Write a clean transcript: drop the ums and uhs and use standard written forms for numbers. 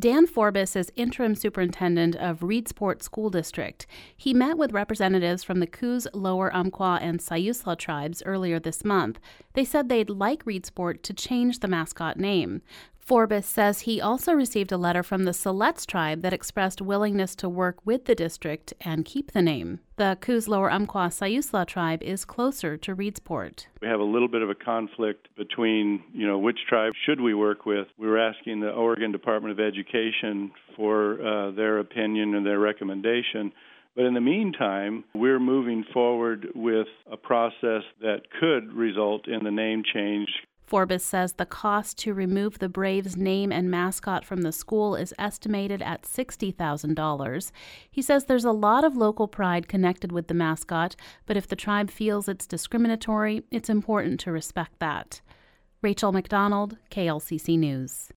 Dan Forbes is interim superintendent of Reedsport School District. He met with representatives from the Coos, Lower Umpqua, and Siuslaw tribes earlier this month. They said they'd like Reedsport to change the mascot name. Forbes says he also received a letter from the Siletz tribe that expressed willingness to work with the district and keep the name. The Coos, Lower Umpqua, Siuslaw tribe is closer to Reedsport. We have a little bit of a conflict between, which tribe should we work with. We were asking the Oregon Department of Education for their opinion and their recommendation. But in the meantime, we're moving forward with a process that could result in the name change. Forbes says the cost to remove the Braves' name and mascot from the school is estimated at $60,000. He says there's a lot of local pride connected with the mascot, but if the tribe feels it's discriminatory, it's important to respect that. Rachel McDonald, KLCC News.